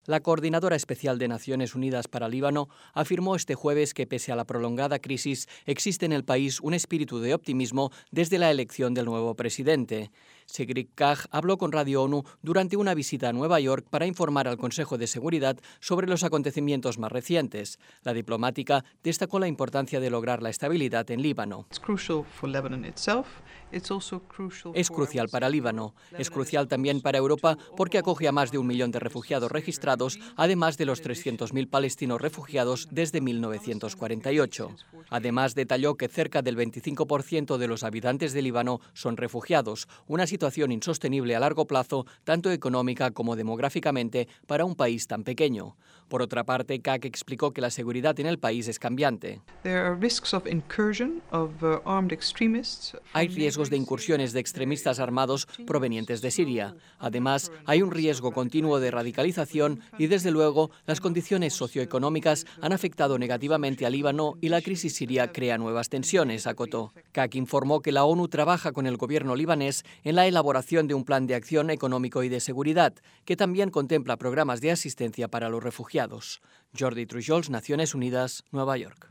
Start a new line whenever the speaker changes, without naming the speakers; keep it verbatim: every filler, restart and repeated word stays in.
La coordinadora especial de Naciones Unidas para Líbano afirmó este jueves que pese a la prolongada crisis existe en el país un espíritu de optimismo desde la elección del nuevo presidente. Sigrid Kaag habló con Radio ONU durante una visita a Nueva York para informar al Consejo de Seguridad sobre los acontecimientos más recientes. La diplomática destacó la importancia de lograr la estabilidad en Líbano. Es crucial para Líbano, es crucial también para Europa porque acoge a más de un millón de refugiados registrados, además de los trescientos mil palestinos refugiados desde mil novecientos cuarenta y ocho. Además, detalló que cerca del veinticinco por ciento de los habitantes de Líbano son refugiados, una situación insostenible a largo plazo, tanto económica como demográficamente, para un país tan pequeño. Por otra parte, Kaag explicó que la seguridad en el país es cambiante. Hay riesgos de incursiones de extremistas armados provenientes de Siria. Además, hay un riesgo continuo de radicalización y, desde luego, las condiciones socioeconómicas han afectado negativamente a Líbano y la crisis siria crea nuevas tensiones, acotó. Kaag informó que la ONU trabaja con el gobierno libanés en la elaboración de un plan de acción económico y de seguridad, que también contempla programas de asistencia para los refugiados. Jordi Trujols, Naciones Unidas, Nueva York.